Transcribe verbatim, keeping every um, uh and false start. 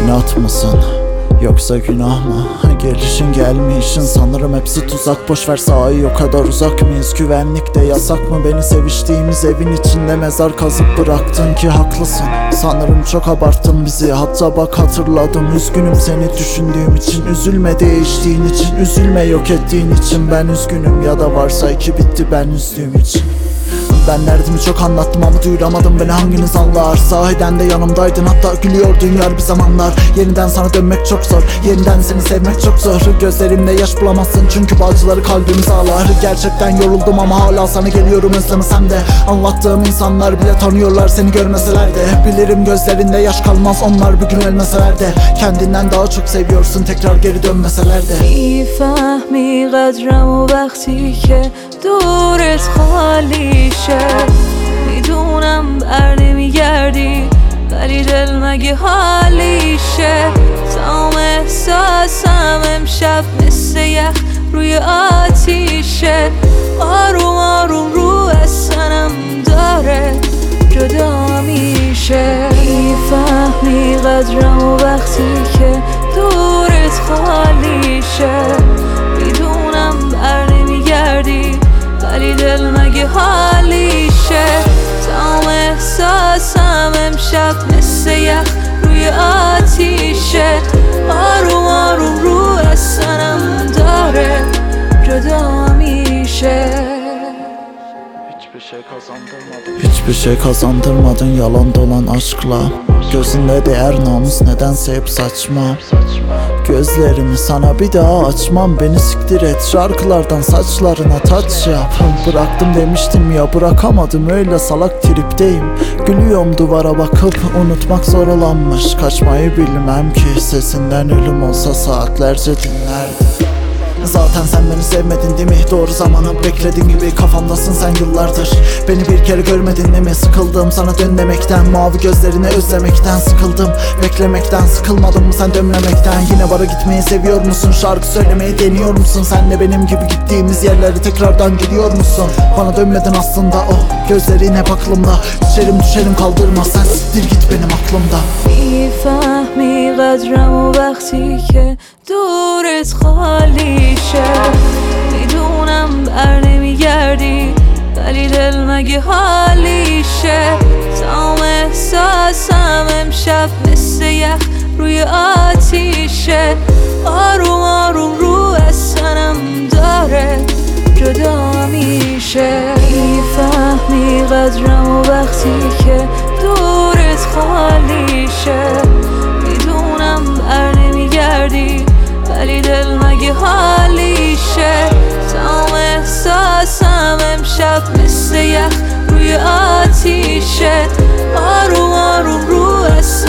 İnat mısın yoksa günah mı? Gelişin gelmişin sanırım hepsi tuzak. Boşver sahi o kadar uzak mıyız? Güvenlikte yasak mı? Beni seviştiğimiz evin içinde mezar kazıp bıraktın ki haklısın. Sanırım çok abarttın bizi, hatta bak hatırladım. Üzgünüm seni düşündüğüm için, üzülme değiştiğin için, üzülme yok ettiğin için. Ben üzgünüm ya da varsa iki bitti ben üzdüğüm için. Ben derdimi çok anlattım ama duyuramadım beni hanginiz anlar? Sahiden de yanımdaydın, hatta gülüyordun yar bir zamanlar. Yeniden sana dönmek çok zor, yeniden seni sevmek çok zor. Gözlerimde yaş bulamazsın çünkü bazıları kalbimiz ağlar. Gerçekten yoruldum ama hala sana geliyorum özlemesem de. Anlattığım insanlar bile tanıyorlar seni görmeseler de. Bilirim gözlerinde yaş kalmaz onlar bugün ölmeseler de. Kendinden daha çok seviyorsun tekrar geri dönmeseler de. میفهمی قدرم و وقتی که دورت خالی شه میدونم بر نمیگردی ولی دل مگه حالیشه تمام احساسم امشب مثل یخ روی آتیشه آروم آروم رو اصنم داره جدا میشه میفهمی قدرم و وقتی که دورت خالی شه میدونم بر نمیگردی ولی دل مگه حالیشه تمام احساسم امشب مثل یخ روی آتیشه آروم آروم رو اصنم داره جدا میشه Hiçbir şey kazandırmadın Hiçbir şey kazandırmadın yalan dolan aşkla. Gözünde değer namus nedense hep saçma. Gözlerimi sana bir daha açmam. Beni siktir et şarkılardan saçlarına taç yap. Bıraktım demiştim ya bırakamadım, öyle salak tripteyim. Gülüyorum duvara bakıp unutmak zor olanmış. Kaçmayı bilmem ki sesinden ölüm olsa saatlerce dinlerdim. Zaten sen beni sevmedin değil mi? Doğru zamanı beklediğin gibi kafamdasın sen yıllardır. Beni bir kere görmedin değil mi? Sıkıldım sana dön demekten, mavi gözlerini özlemekten sıkıldım. Beklemekten sıkılmadın mı sen dönmemekten? Yine bara gitmeyi seviyor musun? Şarkı söylemeyi deniyor musun? Sen de benim gibi gittiğimiz yerleri tekrardan gidiyor musun? Bana dönmedin aslında, oh gözlerin hep aklımda. Düşerim düşerim kaldırma sen siktir git benim aklımda. میفهمی قدرم و وقتی که دورت خالی شه میدونم بر نمیگردی ولی دل مگه حالیشه تمام احساسم امشب مثل یخ روی آتیشه آروم آروم رو اصنم داره جدا میشه میفهمی قدرم و وقتی که دورت خالی شه میدونم بر نمیگردی ولی دل مگه حالیشه تمام احساسم امشب مثل یخ روی آتیشه آروم آروم رو اصلا